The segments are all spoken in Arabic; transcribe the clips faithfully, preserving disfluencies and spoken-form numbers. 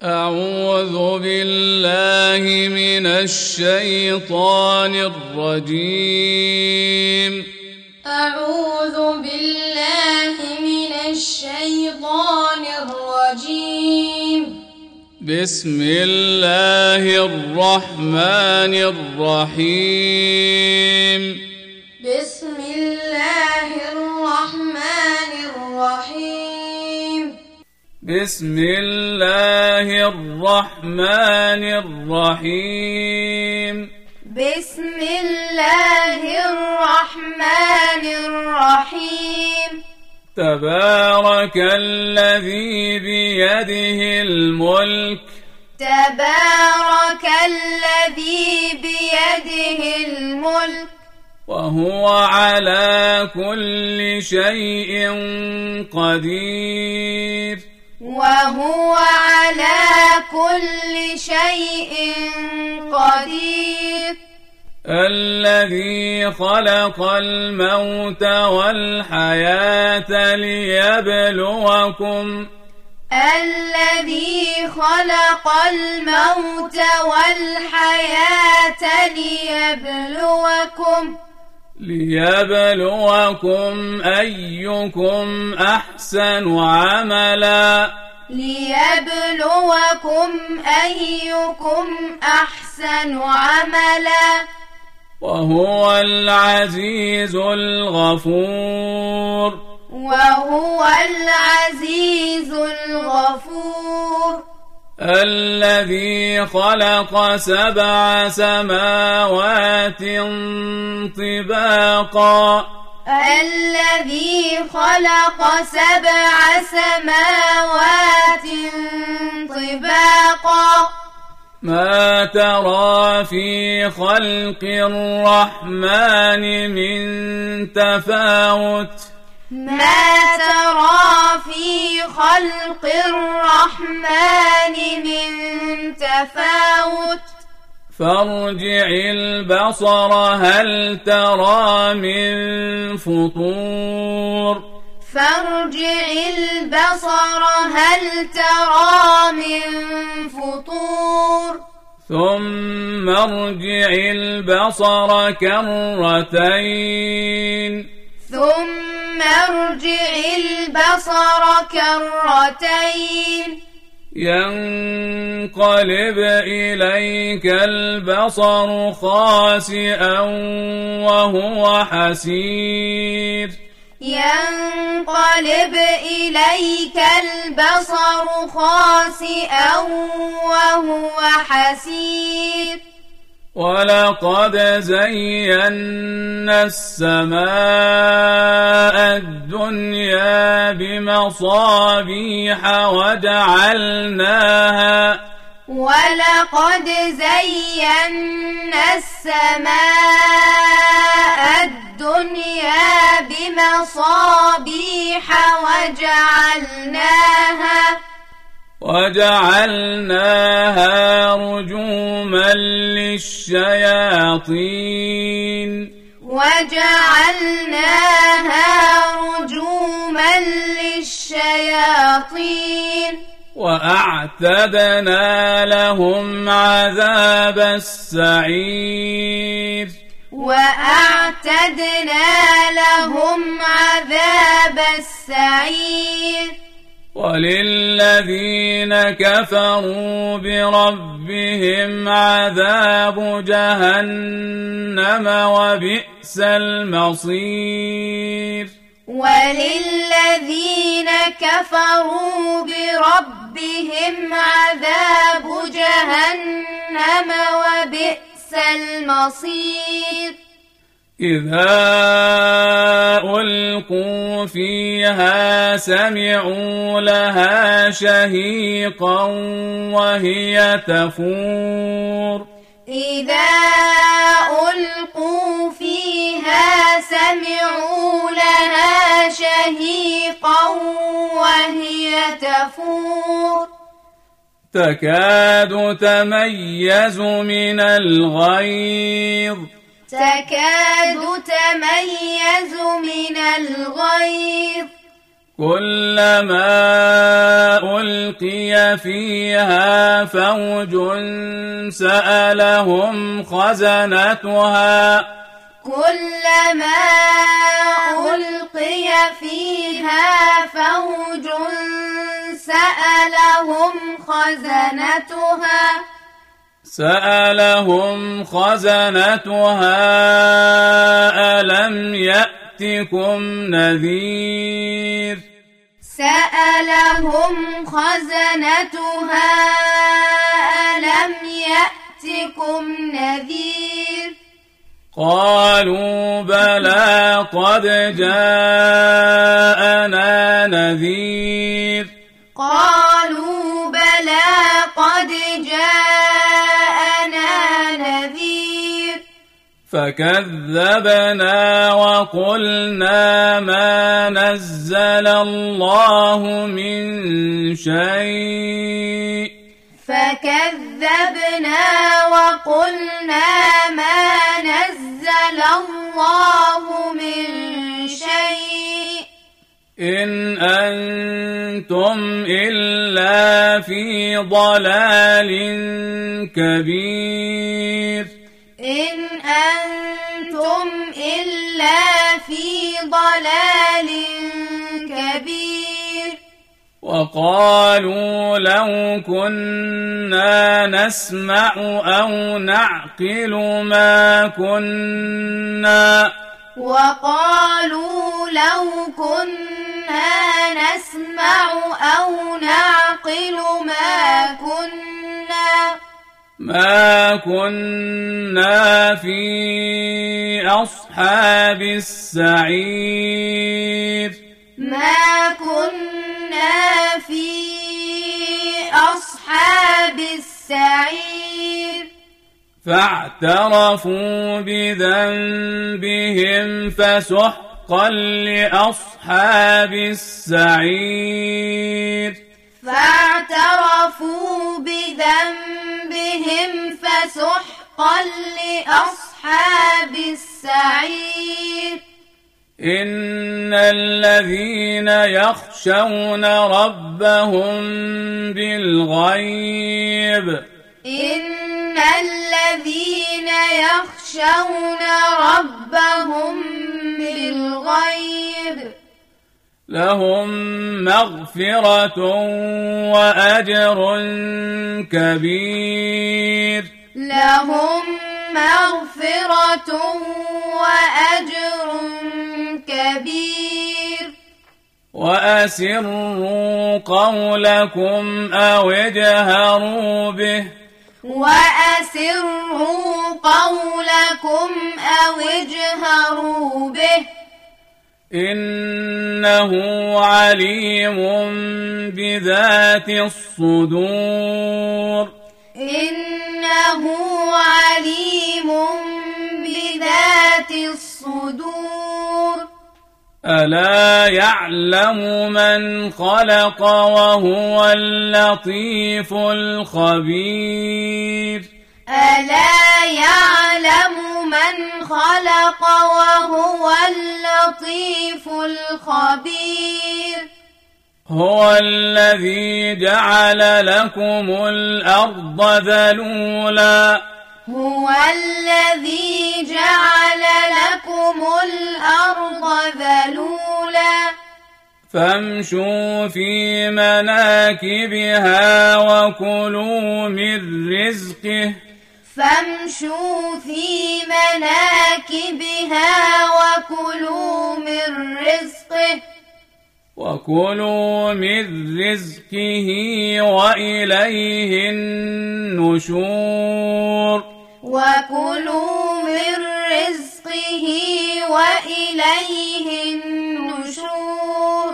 أعوذ بالله من الشيطان الرجيم أعوذ بالله من الشيطان الرجيم بسم الله الرحمن الرحيم بسم الله الرحمن الرحيم بسم الله الرحمن الرحيم بسم الله الرحمن الرحيم تبارك الذي بيده الملك تبارك الذي بيده الملك وهو على كل شيء قدير وهو على كل شيء قدير الذي خلق الموت والحياة ليبلوكم الذي خلق الموت والحياة ليبلوكم ليبلوكم أيكم أحسن عملا ليبلوكم أيكم أحسن عملا وهو العزيز الغفور وهو العزيز الغفور الذي خلق سبع سماوات طباقا الذي خلق سبع سماوات طباقا ما ترى في خلق الرحمن من تفاوت ما ترى في خلق الرحمن من تفاوت فارجع البصر هل ترى من فطور فارجع البصر هل ترى من فطور ثم ارجع البصر كرتين ثم ارجع البصر كرتين ينقلب إليك البصر خاسئا وهو حسير ينقلب إليك البصر خاسئا وهو حسير ولقد زينا السماء الدنيا بمصابيح وجعلناها ولقد زينا السماء الدنيا بمصابيح وجعلناها وجعلناها رجوما للشياطين وجعلناها رجوما للشياطين وأعتدنا لهم عذاب السعير وأعتدنا لهم عذاب السعير وللذين كفروا بربهم عذاب جهنم وبئس المصير وللذين كفروا بربهم عذاب جهنم وبئس المصير إذا ألقوا فيها سمعوا لها شهيقا وهي تفور إذا ألقوا فيها سمعوا لها شهيقا وهي تفور تكاد تميز من الغيظ تكاد تميز من الغيظ كلما ألقي فيها فوج سألهم خزنتها كلما ألقي فيها فوج سألهم خزنتها سألهم خزنتها ألم يأتكم نذير سألهم خزنتها ألم يأتكم نذير قالوا بلى قد جاءنا نذير قالوا بلى قد جاءنا نذير فكذبنا وقلنا ما نزل الله من شيء فكذبنا وقلنا ما نزل الله من شيء إن أنتم إلا في ضلال كبير إن أنتم إلا في ضلال كبير وقالوا لو كنا نسمع أو نعقل ما كنا وقالوا لو كنا نسمع أو نعقل ما كنا ما كنا في أصحاب السعير ما كنا في أصحاب السعير فاعترفوا بذنبهم فسحقا لأصحاب السعير فاعترفوا بذنبهم فسحقا لأصحاب السعير إن الذين يخشون ربهم بالغيب إن الذين يخشون ربهم بالغيب لهم مغفرة وأجر كبير لهم مغفرة وأجر كبير وأسروا قولكم أو اجهروا به وأسروا قولكم أو اجهروا به إنه عليم بذات الصدور إنه عليم بذات الصدور ألا يعلم من خلق وهو اللطيف الخبير ألا يعلم من خلق وهو اللطيف الخبير هو الذي جعل لكم الأرض ذلولا هو الذي جعل لكم الأرض ذلولا فامشوا في مناكبها وكلوا من رزقه فامشوا في مناكبها وكلوا من رزقه وكلوا من رزقه وإليه النشور وكلوا من رزقه وإليه النشور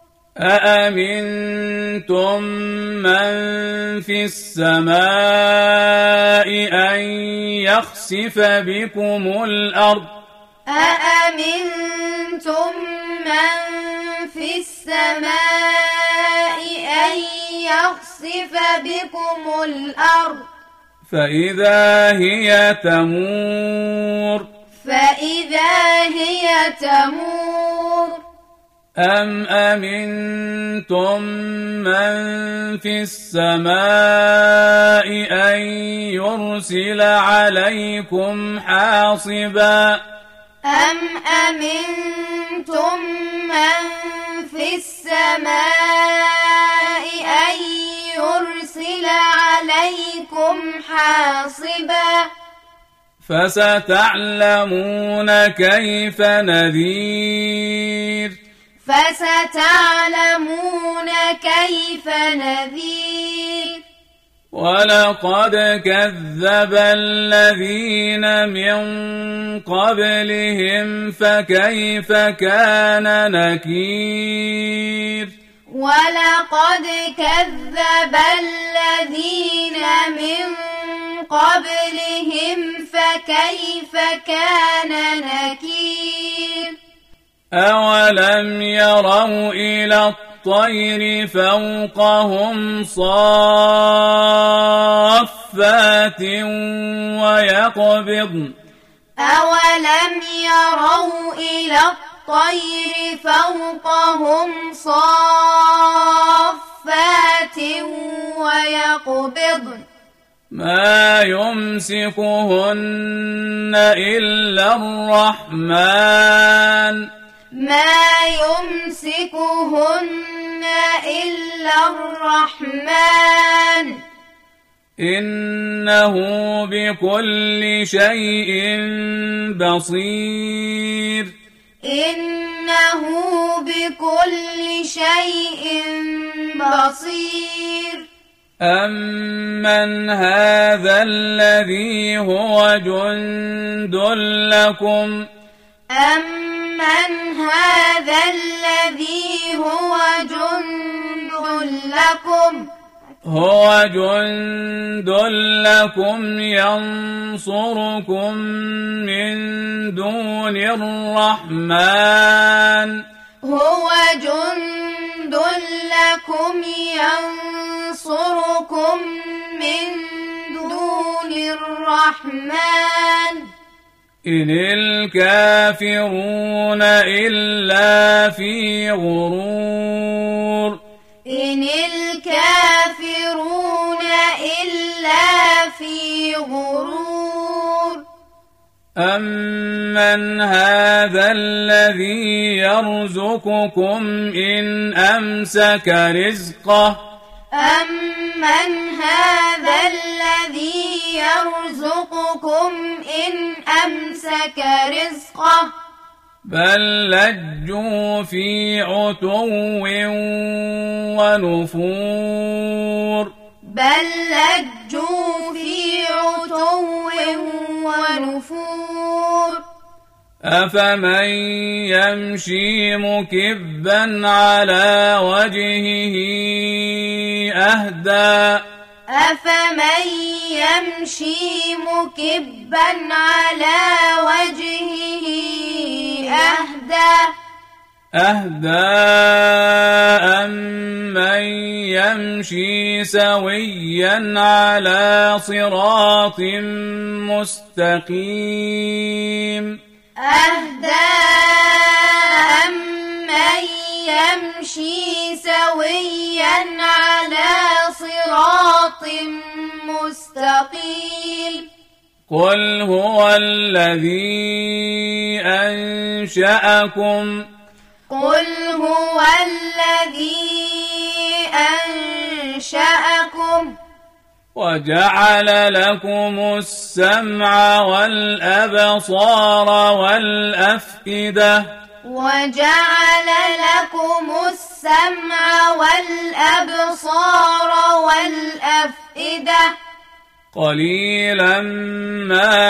أأمنتم من في السماء أن يخسف بكم الأرض أأمنتم من في السماء أن يخسف بكم الأرض فإذا هي تمور فإذا هي تمور أم أمنتم من في السماء أن يرسل عليكم حاصبا أم أمنتم من في السماء أن يرسل عليكم حاصبا فستعلمون كيف نذير فستعلمون كيف نذير ولقد كذب الذين من قبلهم فكيف كان نكير ولقد كذب الذين من قبلهم فكيف كان نكير أولم يروا إلى الطير فوقهم صافات ويقبضن أولم يروا إلى الطير فوقهم صافات ويقبضن ما يمسكهن إلا الرحمن ما يمسكهن إلا الرحمن إنه بكل شيء بصير إنه بكل شيء بصير أمن هذا الذي هو جند لكم أمن هذا الذي هو جند لكم هو جند لكم ينصركم من دون الرحمن هو جند لكم ينصركم من دون الرحمن إن الكافرون إلا في غرور إن الكافرون إلا في غرور أمن هذا الذي يرزقكم إن أمسك رزقه أمن هذا الذي يرزقكم إن أمسك رزقه بل لجوا في عتو ونفور بل لجوا في عتو ونفور أفمن يمشي مكبا على وجهه أهدى أفمن يمشي مكبا على وجهه أهدى أهدى أمن يمشي سويا على صراط مستقيم أهدى أمن يمشي سويا على صراط مستقيم قل هو الذي أنشأكم قل هو الذي أنشأكم وجعل لكم السمع والأبصار والأفئدة وجعل لكم السمع والأبصار والأفئدة قليلا ما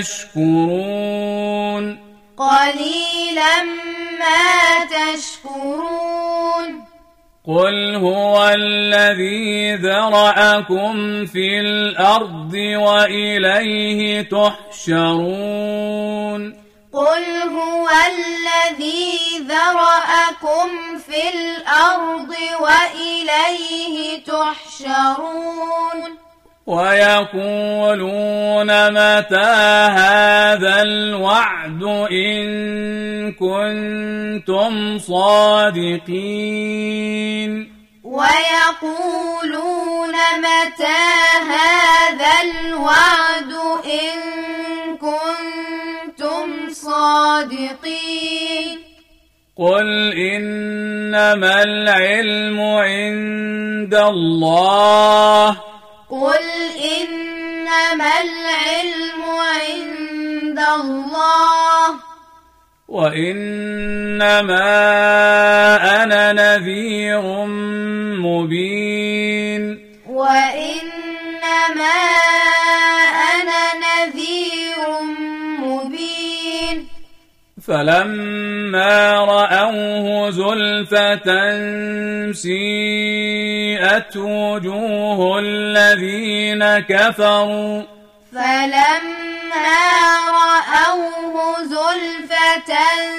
تشكرون قليلا ما تشكرون قل هو الذي ذرأكم في الأرض وإليه تحشرون قل هو الذي ذرأكم في الأرض وإليه تحشرون ويقولون متى هذا الوعد إن كنتم صادقين ويقولون متى هذا الوعد إن كنتم صادقين قل إنما العلم عند الله قل إنما العلم عند الله وإنما أنا نذير مبين وإنما أنا نذير مبين فلما رأوه زلفة سيئت وجوه الذين كفروا فلما رأوه زلفة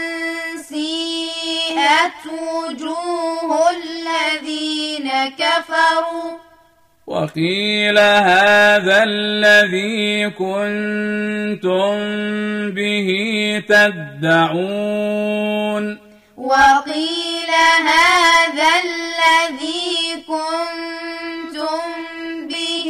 سيئت وجوه الذين كفروا وقيل هذا الذي كنتم به تدعون وقيل هذا الذي كنتم به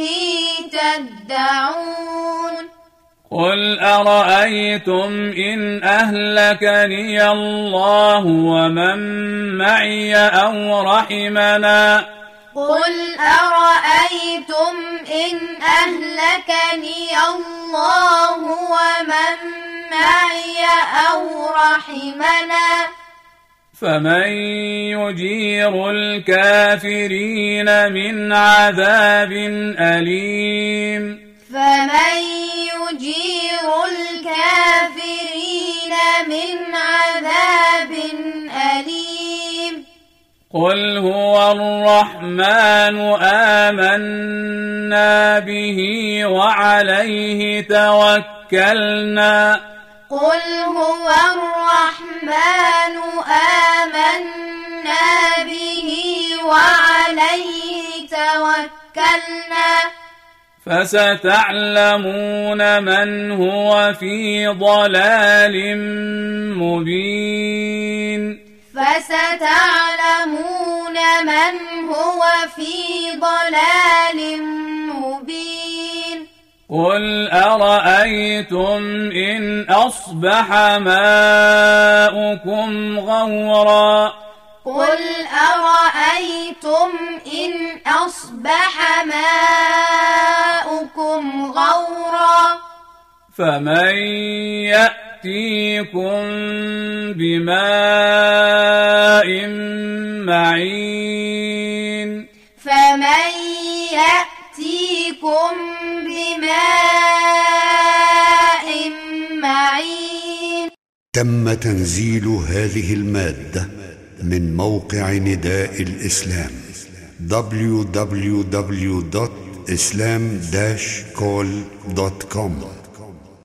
تدعون قل أرأيتم إن أهلكني الله ومن معي أو رحمنا قل أرأيتم إن أهلكني الله ومن معي أو رحمنا فمن يجير الكافرين من عذاب أليم فمن يجير الكافرين من عذاب أليم قل هو الرحمن آمنا به وعليه توكلنا قل هو الرحمن آمنا به وعليه توكلنا فستعلمون من هو في ضلال مبين فستعلمون من هو في ضلال مبين قل أرأيتم إن أصبح ماؤكم غورا قل أرأيتم إن أصبح ماؤكم غورا فمن يأتيكم بماء معين فمن يأتيكم بماء معين. تم تنزيل هذه المادة من موقع نداء الإسلام دبليو دبليو دبليو دوت إسلام داش كول دوت كوم.